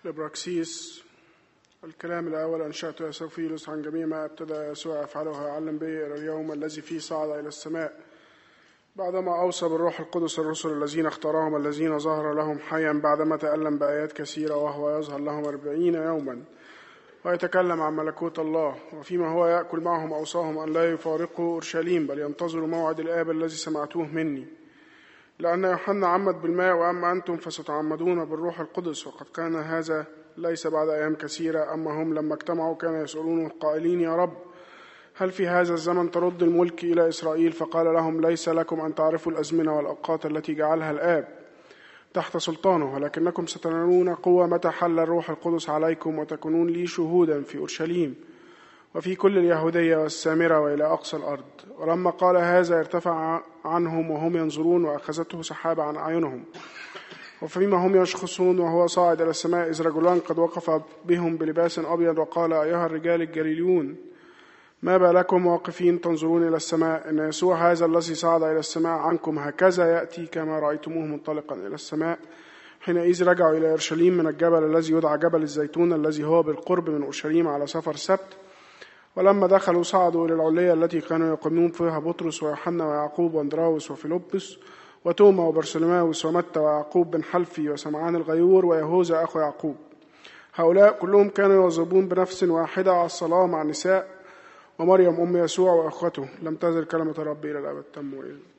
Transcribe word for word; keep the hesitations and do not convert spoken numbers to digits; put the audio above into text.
الإبراكسيس. الكلام الأول أنشأت يا سوفيلوس عن جميع ما ابتدى يسوع يفعله ويعلم به إلى اليوم الذي فيه صعد إلى السماء، بعدما أوصى بالروح القدس الرسل الذين اختارهم الذين ظهر لهم حيا بعدما تألم بآيات كثيرة، وهو يظهر لهم أربعين يوما ويتكلم عن ملكوت الله. وفيما هو يأكل معهم أوصاهم أن لا يفارقوا أورشليم بل ينتظروا موعد الآب الذي سمعتوه مني، لأن يوحنا عمد بالماء وأما أنتم فستعمدون بالروح القدس. وقد كان هذا ليس بعد أيام كثيرة، أما هم لما اجتمعوا كانوا يسألون قائلين يا رب هل في هذا الزمن ترد الملك إلى إسرائيل؟ فقال لهم ليس لكم أن تعرفوا الأزمنة والأوقات التي جعلها الآب تحت سلطانه، ولكنكم ستنالون قوة متى حل الروح القدس عليكم، وتكونون لي شهودا في أورشليم وفي كل اليهودية والسامرة وإلى أقصى الأرض. ولما قال هذا ارتفع عنهم وهم ينظرون، وأخذته سحابة عن أعينهم. وفيما هم يشخصون وهو صاعد إلى السماء إذ رجلان قد وقف بهم بلباس أبيض، وقال أيها الرجال الجليليون ما بالكم واقفين تنظرون إلى السماء؟ إن يسوع هذا الذي صعد إلى السماء عنكم هكذا يأتي كما رأيتموه منطلقا إلى السماء. حينئذ رجعوا إلى أورشليم من الجبل الذي يدعى جبل الزيتون الذي هو بالقرب من أورشليم على سفر سبت. ولما دخلوا صعدوا إلى العلية التي كانوا يقيمون فيها بطرس ويوحنا ويعقوب واندراوس وفيلبس وتوما وبرسلماوس ومتى ويعقوب بن حلفي وسمعان الغيور ويهوذا أخو يعقوب. هؤلاء كلهم كانوا يواظبون بنفس واحدة على الصلاة مع النساء ومريم أم يسوع وأخوته. لم تزل كلمة الرب إلى الأبد. تم